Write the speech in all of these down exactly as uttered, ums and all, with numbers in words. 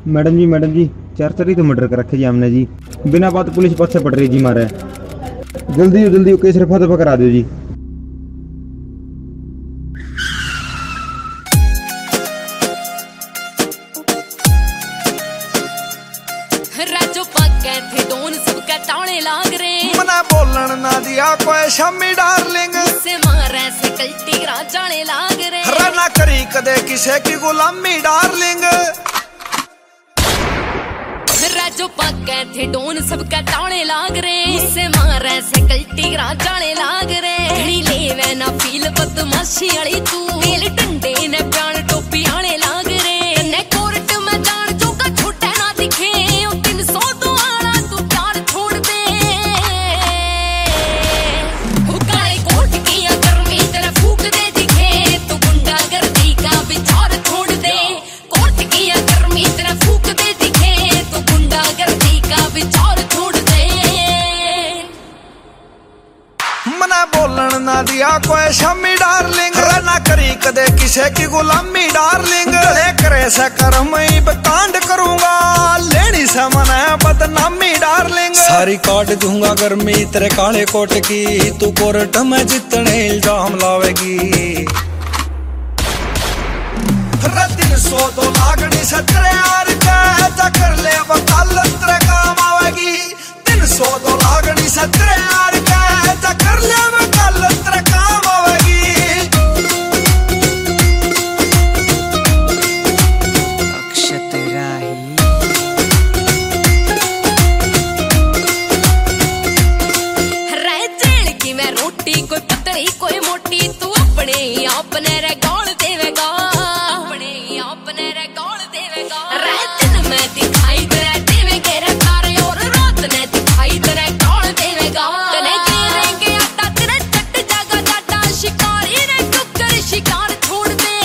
Madam जी madam जी चार तारीख तो मर्डर कर रखे जी हमने जी। बिना बात पुलिस पास पड़ रही जी मारे। जल्दी हो जल्दी हो केस रफा दफा करा दो जी। राजो पक्के थे दोन सबका ताले लाग रे। मना बोलन ना दिया कोई शम्मी डार्लिंग। से मारे से कल्टी राजाले लाग रे। रना करी कदे किसे की गुलामी डार्लिंग। राजो पक्के थे दोन सबका ताले लाग रे। से मारे से कल्टी राजाले लाग रे। घड़ी लेवे ना फील बदमाशी वाली तू। दिल डंडे ने प्यार टोपी आले लाग रे। ने कोर्ट में जान जो का छोटा ना दिखे। बोलन ना दिया कोई शम्मी डार्लिंग। ना करी कदे किसे की गुलामी डार्लिंग। गले करे से कर मैं बकांड करूंगा। लेनी से मने बदनामी डार्लिंग। सारी काट दूंगा गर्मी तेरे काले कोट की। तू कोर्ट में जितने इल्जाम लावेगी। तीन सौ तो लागनी से तेरे यार का कर ले वकालत तेरे काम आवेगी। तीन सौ तो लागनी से तेरे यार का कर ले वकालत तेरे काम आवेगी। अक्षत राही रह जेल की मैं रोटी कोई पतली कोई मोटी। तू अपने ही अपने रे गौल देवेगा। अपने ही अपने रे गौल देवेगा। रात में दिखाई दे देवे के रे तारे और रात ने दिखाई दे गौल देवेगा। तने गिरेंगे आटा तेरे चट जागा जाटा। शिकारी रे कुकर शिकार छोड़ दे।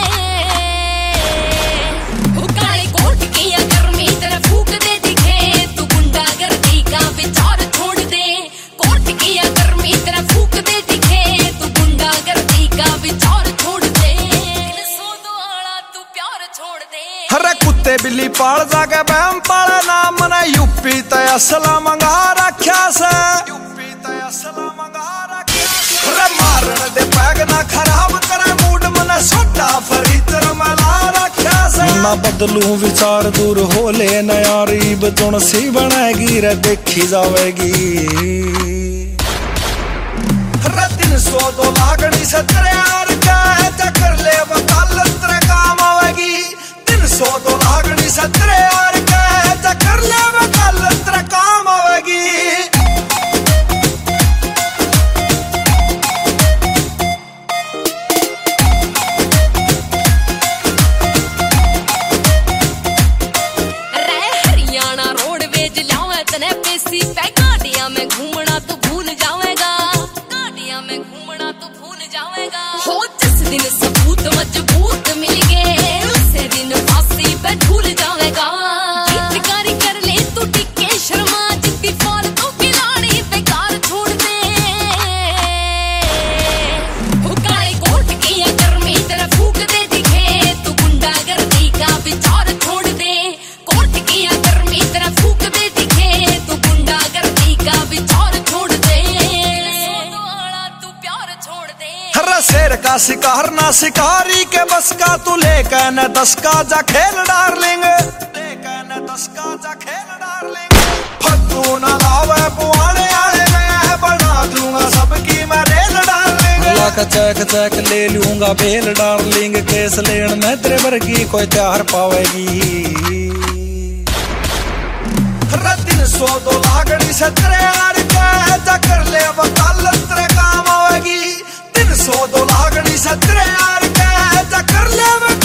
वो काली कोट की गर्मी तेरे फूक दे दिखे। तू गुंडागर्दी का विचार छोड़ दे। कोट की गर्मी तेरे फूक दे दिखे। तू गुंडागर्दी का विचार छोड़ दे। सो दो आला तू प्यार छोड़ दे। हरे कुत्ते बिल्ली पाल जाके बहम पाले ना। मना यूपी ते असला मंगा रख्या से। यूपी ते असला मंगा रख्या से। हरे मारन दे पैग ना खराब करे मूड। मना सोटा फरीतर मला रख्या से। ना बदलू विचार दूर हो ले न यारी। बचुन सी बनाएगी रे देखी जावेगी। हरे तीन सौ तो लागनी से तेरे यार का कर ले वकालत तेरे काम आवेगी। तीन सौ तो लागनी से तेरे यार का कर ले वकालत तेरे काम आवेगी। हरियाणा रोडवेज लावे तने पेसी पे। गाड़ियां में घूमना तो भूल जाएगा। गाड़ियां में घूमना तो भूल जाएगा। हो जिस दिन सबूत मजबूत मिल गए उसे दिन फांसी पे झूल जाएगा। गीतकारी कर ले तू टिके शर्मा। जितनी फालतू खिलाड़ी बेकार छोड़ दे। वो काली कोट की गर्मी तेरा फूक दे दिखे। तू गुंडागर्दी का विचार छोड़ दे। कोट की गर्मी तेरा फूक दे दिखे। तू गुंडागर्दी का विचार छोड़ दे। सो दो आला तू प्यार छोड़ दे। हर शेर का शिकार ना शिकारी के बस का। तू लेकर न दस का जा खेल डार्लिंग। लेकर न दस का जा खेल डार्लिंग। फद्दू ना लावे पुआने आले मैं बना दूंगा सबकी मैं rail darling. Lakh check check ले लूंगा बेल डार्लिंग। केस लेन में तेरे वर्गी कोई त्यार पावेगी। तीन सौ तो लागनी से तेरे यार का कर ले वकालत तेरे काम आवेगी। तीन सौ तो लागनी से तेरे यार का कर ले